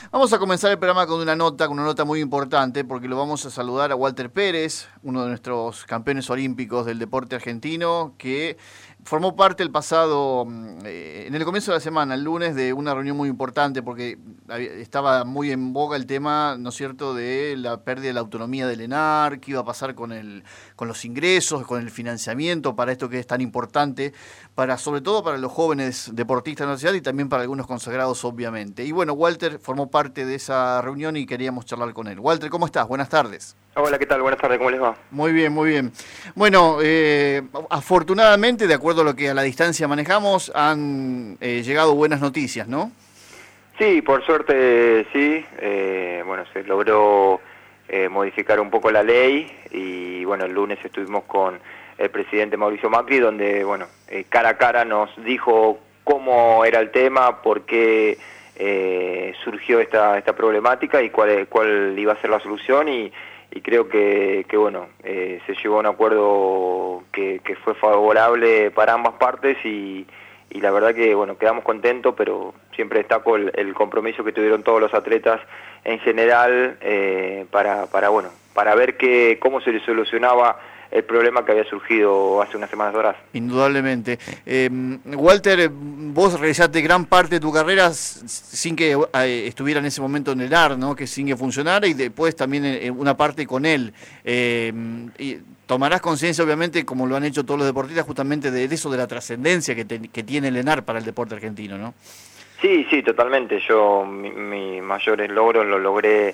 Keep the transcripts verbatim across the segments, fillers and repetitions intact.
Vamos a comenzar el programa con una nota, con una nota muy importante, porque lo vamos a saludar a Walter Pérez, uno de nuestros campeones olímpicos del deporte argentino, que formó parte el pasado, eh, en el comienzo de la semana, el lunes, de una reunión muy importante, porque estaba muy en boga el tema, ¿no es cierto?, de la pérdida de la autonomía del ENAR, qué iba a pasar con el, con los ingresos, con el financiamiento para esto que es tan importante, para sobre todo para los jóvenes deportistas de la ciudad y también para algunos consagrados, obviamente. Y bueno, Walter formó parte de esa reunión y queríamos charlar con él. Walter, ¿cómo estás? Buenas tardes. Hola, ¿qué tal? Buenas tardes, ¿cómo les va? Muy bien, muy bien. Bueno, eh, afortunadamente, de acuerdo a lo que a la distancia manejamos, han eh, llegado buenas noticias, ¿no? Sí, por suerte sí. Eh, bueno, se logró eh, modificar un poco la ley y bueno, el lunes estuvimos con el presidente Mauricio Macri, donde bueno, eh, cara a cara nos dijo cómo era el tema, por qué eh, surgió esta, esta problemática y cuál, cuál iba a ser la solución y y creo que, que bueno, eh, se llegó a un acuerdo que, que fue favorable para ambas partes y, y la verdad que bueno, quedamos contentos, pero siempre destaco el, el compromiso que tuvieron todos los atletas en general eh, para, para, bueno, para ver que, cómo se les solucionaba el problema que había surgido hace unas semanas atrás. Indudablemente. Eh, Walter, vos realizaste gran parte de tu carrera sin que eh, estuviera en ese momento en el ENAR, ¿no? Que sin que funcionara, y después también en una parte con él. Eh, y tomarás conciencia, obviamente, como lo han hecho todos los deportistas, justamente de eso, de la trascendencia que, te, que tiene el ENAR para el deporte argentino, ¿no? Sí, sí, totalmente. Yo, mi, mi mayores logros lo logré...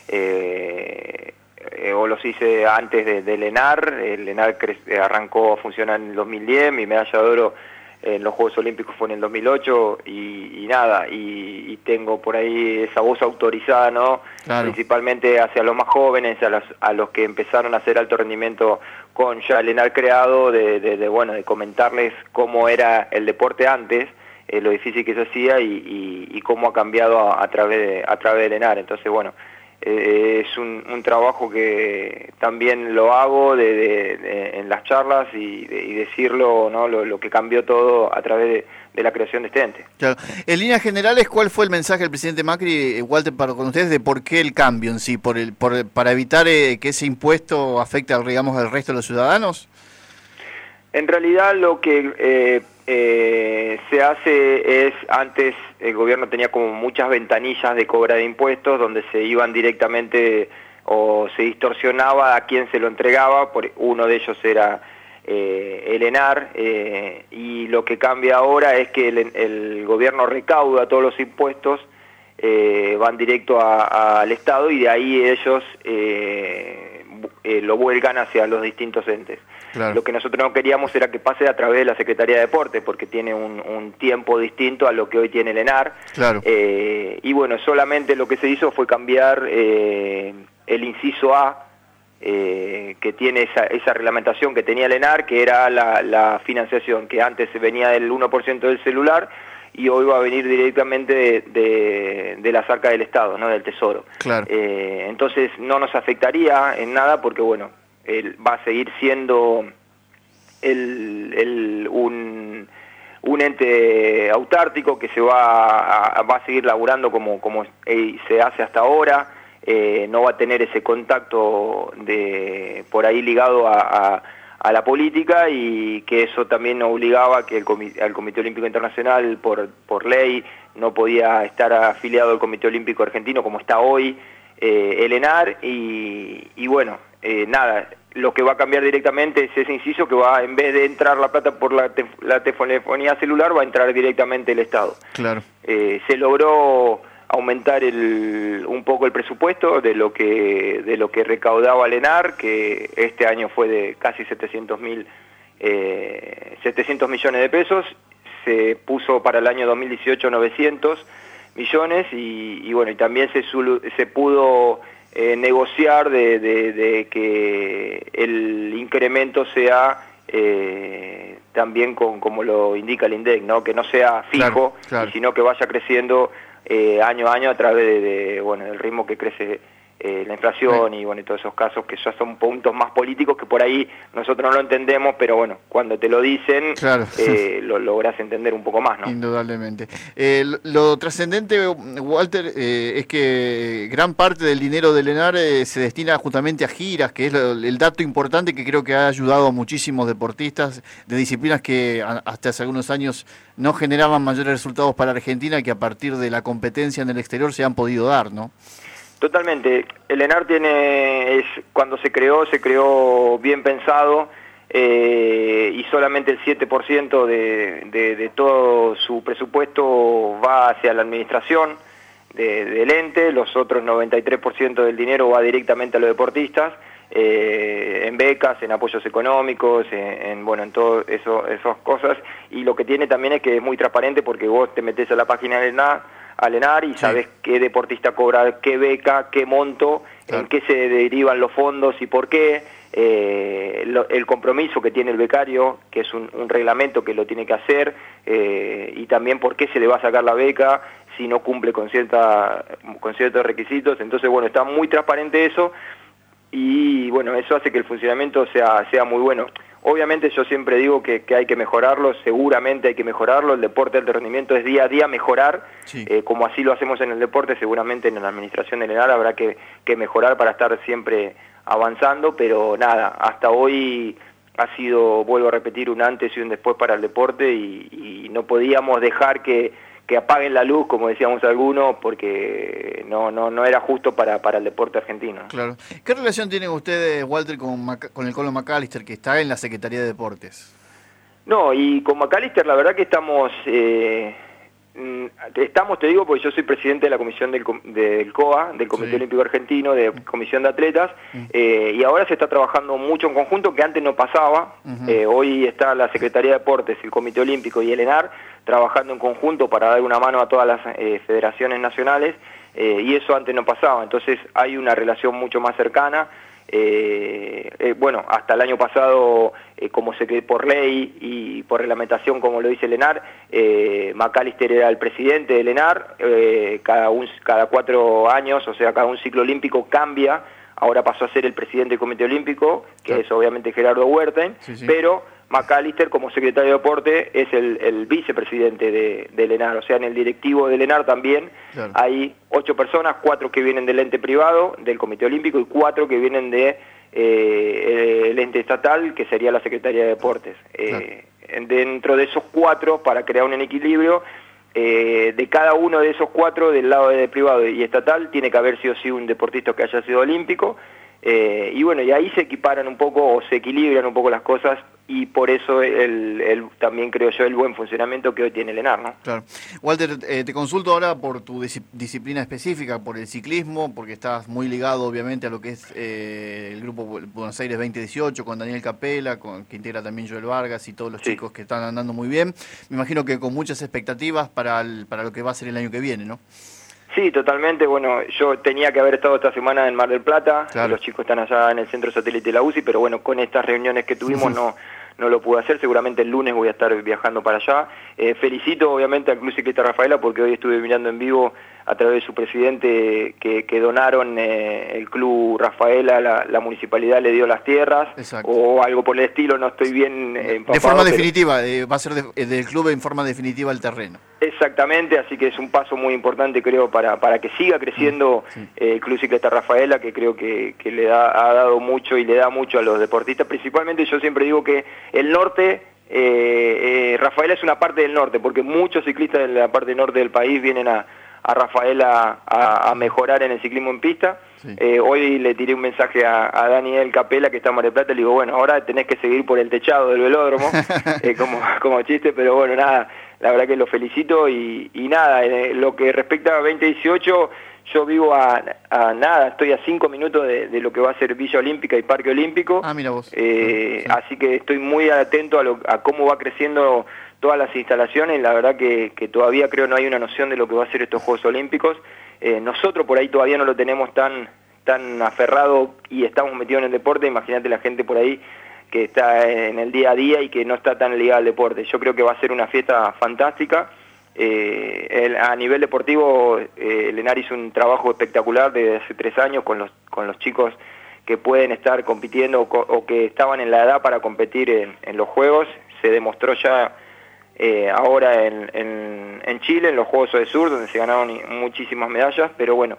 Eh, Eh, o los hice antes de, del ENAR. El ENAR arrancó a funcionar en el dos mil diez, mi medalla de oro en los Juegos Olímpicos fue en el dos mil ocho y, y nada, y, y tengo por ahí esa voz autorizada, ¿no? Claro. Principalmente hacia los más jóvenes, a los, a los que empezaron a hacer alto rendimiento con ya el ENAR creado, de, de, de, bueno, de comentarles cómo era el deporte antes, eh, lo difícil que se hacía y, y, y cómo ha cambiado a, a, través de, a través del ENAR. Entonces, bueno, Eh, es un, un trabajo que también lo hago de, de, de, en las charlas y, de, y decirlo, ¿no? lo, lo que cambió todo a través de, de la creación de este ente. Claro. En líneas generales, ¿cuál fue el mensaje del presidente Macri, Walter, para con ustedes de por qué el cambio en sí? ¿Por el, por, para evitar eh, que ese impuesto afecte, digamos, al resto de los ciudadanos? En realidad lo que eh, eh, se hace es, antes el gobierno tenía como muchas ventanillas de cobra de impuestos donde se iban directamente o se distorsionaba a quien se lo entregaba, por, uno de ellos era eh, el ENAR, eh, y lo que cambia ahora es que el, el gobierno recauda todos los impuestos, eh, van directo a, a, al Estado y de ahí ellos eh, eh, lo vuelcan hacia los distintos entes. Claro. Lo que nosotros no queríamos era que pase a través de la Secretaría de Deporte, porque tiene un, un tiempo distinto a lo que hoy tiene el ENAR. Claro. Eh, y bueno, solamente lo que se hizo fue cambiar eh, el inciso A, eh, que tiene esa, esa reglamentación que tenía el ENAR, que era la, la financiación, que antes venía del uno por ciento del celular, y hoy va a venir directamente de, de, de la arca del Estado, ¿no? Del Tesoro. Claro. Eh, entonces no nos afectaría en nada porque, bueno, él va a seguir siendo el, el, un, un ente autártico que se va a, va a seguir laburando como, como se hace hasta ahora, eh, no va a tener ese contacto de por ahí ligado a, a, a la política y que eso también obligaba que el comité, al Comité Olímpico Internacional por, por ley no podía estar afiliado al Comité Olímpico Argentino como está hoy eh, el ENAR y, y bueno, Eh, nada, lo que va a cambiar directamente es ese inciso que va, en vez de entrar la plata por la, te, la telefonía celular, va a entrar directamente el Estado. Claro. Eh, se logró aumentar el, un poco el presupuesto de lo que de lo que recaudaba el ENAR, que este año fue de casi setecientos mil, eh, setecientos millones de pesos, se puso para el año dos mil dieciocho novecientos millones y, y bueno, y también se, se pudo Eh, negociar de, de, de que el incremento sea eh, también con como lo indica el INDEC, ¿no? Que no sea fijo, claro, claro. Sino que vaya creciendo eh, año a año a través de, de bueno, del ritmo que crece eh, la inflación sí. y bueno y todos esos casos que ya son puntos más políticos que por ahí nosotros no lo entendemos, pero bueno, cuando te lo dicen, claro. eh, lo lográs entender un poco más, ¿no? Indudablemente. Eh, lo, lo trascendente, Walter, eh, es que gran parte del dinero del ENAR eh, se destina justamente a giras, que es lo, el dato importante que creo que ha ayudado a muchísimos deportistas de disciplinas que a, hasta hace algunos años no generaban mayores resultados para Argentina, que a partir de la competencia en el exterior se han podido dar, ¿no? Totalmente. El ENAR tiene, es, cuando se creó, se creó bien pensado eh, y solamente el siete por ciento de, de, de todo su presupuesto va hacia la administración de, del ente, los otros noventa y tres por ciento del dinero va directamente a los deportistas, eh, en becas, en apoyos económicos, en, en bueno, en todo eso, esas cosas, y lo que tiene también es que es muy transparente porque vos te metés a la página del ENAR, al ENAR y sabes sí. qué deportista cobra qué beca, qué monto, claro. en qué se derivan los fondos y por qué, eh, lo, el compromiso que tiene el becario, que es un, un reglamento que lo tiene que hacer, eh, y también por qué se le va a sacar la beca si no cumple con, cierta, con ciertos requisitos. Entonces, bueno, está muy transparente eso y, bueno, eso hace que el funcionamiento sea, sea muy bueno. Obviamente yo siempre digo que, que hay que mejorarlo, seguramente hay que mejorarlo, el deporte de alto rendimiento es día a día mejorar, sí. eh, como así lo hacemos en el deporte, seguramente en la administración del ENAR habrá que, que mejorar para estar siempre avanzando, pero nada, hasta hoy ha sido, vuelvo a repetir, un antes y un después para el deporte y, y no podíamos dejar que, que apaguen la luz, como decíamos algunos, porque no no no era justo para, para el deporte argentino. Claro. ¿Qué relación tienen ustedes, Walter, con, Mac con el Colo McAllister, que está en la Secretaría de Deportes? No, y con McAllister la verdad que estamos, eh, estamos, te digo, porque yo soy presidente de la comisión del, del C O A, del Comité sí. Olímpico Argentino, de Comisión de Atletas, uh-huh. eh, y ahora se está trabajando mucho en conjunto, que antes no pasaba. Uh-huh. eh, hoy está la Secretaría de Deportes, el Comité Olímpico y el ENAR, trabajando en conjunto para dar una mano a todas las eh, federaciones nacionales, eh, y eso antes no pasaba, entonces hay una relación mucho más cercana. Eh, eh, bueno, hasta el año pasado, eh, como se por ley y por reglamentación, como lo dice el ENAR, eh, McAllister era el presidente del ENAR, eh, cada, un, cada cuatro años, o sea, cada un ciclo olímpico cambia, ahora pasó a ser el presidente del Comité Olímpico, que claro. es obviamente Gerardo Huerten, sí, sí. pero McAllister, como secretario de Deporte, es el, el vicepresidente de, del ENAR, o sea, en el directivo del ENAR también claro. hay ocho personas, cuatro que vienen del ente privado, del Comité Olímpico, y cuatro que vienen de eh, el ente estatal, que sería la Secretaría de Deportes. Claro. Eh, dentro de esos cuatro, para crear un equilibrio, eh, de cada uno de esos cuatro, del lado de privado y estatal, tiene que haber sí o sí un deportista que haya sido olímpico, eh, y bueno, y ahí se equiparan un poco, o se equilibran un poco las cosas, y por eso el, el, también creo yo el buen funcionamiento que hoy tiene el ENAR, ¿no? Claro. Walter, eh, te consulto ahora por tu dis disciplina específica, por el ciclismo, porque estás muy ligado obviamente a lo que es eh, el grupo Buenos Aires veinte dieciocho, con Daniel Capela, con, que integra también Joel Vargas y todos los sí. chicos que están andando muy bien. Me imagino que con muchas expectativas para, el, para lo que va a ser el año que viene, ¿no? Sí, totalmente. Bueno, yo tenía que haber estado esta semana en Mar del Plata, claro. los chicos están allá en el centro satélite de la U C I, pero bueno, con estas reuniones que tuvimos no, no lo pude hacer, seguramente el lunes voy a estar viajando para allá. Eh, felicito obviamente al Club Ciclista Rafaela porque hoy estuve mirando en vivo a través de su presidente que, que donaron eh, el Club Rafaela, la, la municipalidad le dio las tierras. Exacto. O algo por el estilo, no estoy bien eh, empapado. De forma pero... definitiva, eh, va a ser de, del club en forma definitiva el terreno. Exactamente, así que es un paso muy importante creo para, para que siga creciendo sí. eh, el Club Ciclista Rafaela, que creo que, que le da, ha dado mucho y le da mucho a los deportistas. Principalmente yo siempre digo que el norte, eh, eh, Rafaela es una parte del norte, porque muchos ciclistas de la parte norte del país vienen a, a Rafaela a, a mejorar en el ciclismo en pista. Sí. Eh, hoy le tiré un mensaje a, a Daniel Capela, que está en Mar del Plata, le digo, bueno, ahora tenés que seguir por el techado del velódromo, eh, como, como chiste, pero bueno, nada, la verdad que lo felicito y, y nada, eh, lo que respecta a veinte dieciocho, yo vivo a, a nada, estoy a cinco minutos de, de lo que va a ser Villa Olímpica y Parque Olímpico. Ah, mira vos. Eh, sí. Así que estoy muy atento a, lo, a cómo va creciendo todas las instalaciones, la verdad que, que todavía creo no hay una noción de lo que va a ser estos Juegos Olímpicos. Eh, nosotros por ahí todavía no lo tenemos tan, tan aferrado y estamos metidos en el deporte, imagínate la gente por ahí que está en el día a día y que no está tan ligada al deporte. Yo creo que va a ser una fiesta fantástica, Eh, el, a nivel deportivo, eh, Lenar hizo un trabajo espectacular desde hace tres años con los, con los chicos que pueden estar compitiendo o, o que estaban en la edad para competir en, en los Juegos. Se demostró ya eh, ahora en, en, en Chile, en los Juegos del Sur, donde se ganaron muchísimas medallas, pero bueno,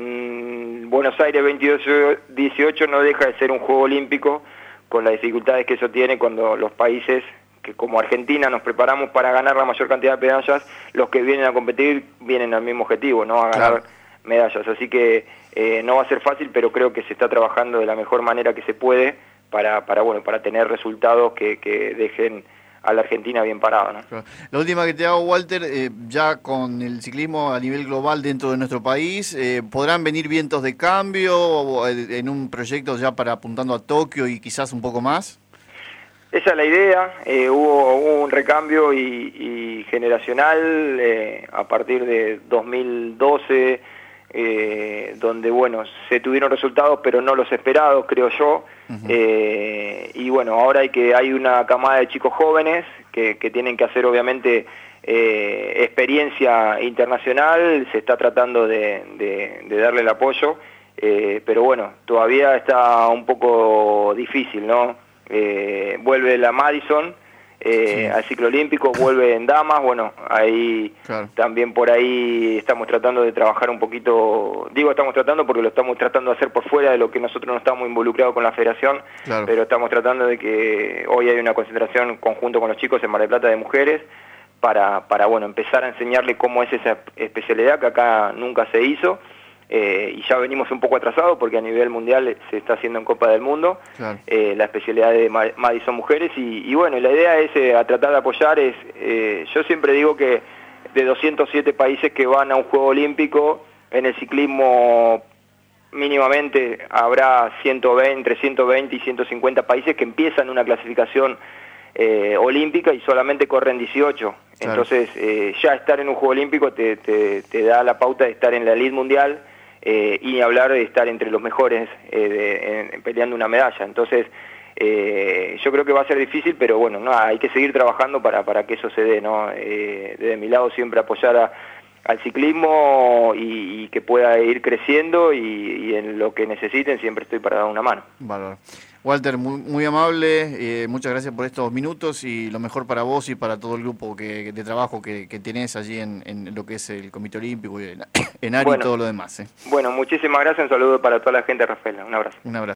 mmm, Buenos Aires veintidós dieciocho no deja de ser un Juego Olímpico, con las dificultades que eso tiene cuando los países que como Argentina nos preparamos para ganar la mayor cantidad de medallas, los que vienen a competir vienen al mismo objetivo, ¿no? A ganar claro. medallas. Así que eh, no va a ser fácil, pero creo que se está trabajando de la mejor manera que se puede para, para, bueno, para tener resultados que, que dejen a la Argentina bien parada, ¿no? Claro. La última que te hago, Walter, eh, ya con el ciclismo a nivel global dentro de nuestro país, eh, ¿podrán venir vientos de cambio o, eh, en un proyecto ya para apuntando a Tokio y quizás un poco más? Esa es la idea, eh, hubo, hubo un recambio y, y generacional eh, a partir de dos mil doce, eh, donde bueno, se tuvieron resultados pero no los esperados, creo yo, uh-huh. eh, y bueno, ahora hay que hay una camada de chicos jóvenes que, que tienen que hacer obviamente eh, experiencia internacional, se está tratando de, de, de darle el apoyo, eh, pero bueno, todavía está un poco difícil, ¿no? Eh, vuelve la Madison eh, sí. al ciclo olímpico, vuelve en damas, bueno, ahí claro. también por ahí estamos tratando de trabajar un poquito, digo estamos tratando porque lo estamos tratando de hacer por fuera de lo que nosotros no estamos involucrados con la federación, claro. pero estamos tratando de que hoy hay una concentración conjunto con los chicos en Mar del Plata de mujeres para, para bueno, empezar a enseñarles cómo es esa especialidad que acá nunca se hizo. Eh, y ya venimos un poco atrasados porque a nivel mundial se está haciendo en Copa del Mundo, claro. eh, la especialidad de Madison Mujeres y, y bueno, la idea es eh, a tratar de apoyar, es eh, yo siempre digo que de doscientos siete países que van a un Juego Olímpico, en el ciclismo mínimamente habrá ciento veinte, entre ciento veinte y ciento cincuenta países que empiezan una clasificación eh, olímpica y solamente corren dieciocho, claro. entonces eh, ya estar en un Juego Olímpico te, te, te da la pauta de estar en la elite mundial. Eh, y hablar de estar entre los mejores eh, de, en, peleando una medalla. Entonces, eh, yo creo que va a ser difícil, pero bueno, no, hay que seguir trabajando para, para que eso se dé, ¿no? Eh, desde mi lado siempre apoyar a, al ciclismo y, y que pueda ir creciendo y, y en lo que necesiten siempre estoy para dar una mano. Valor. Walter, muy, muy amable, eh, muchas gracias por estos minutos y lo mejor para vos y para todo el grupo que, de trabajo que, que tenés allí en, en lo que es el Comité Olímpico y en, en ARI bueno, y todo lo demás. ¿eh? Bueno, muchísimas gracias, un saludo para toda la gente de Rafaela, un abrazo. Un abrazo.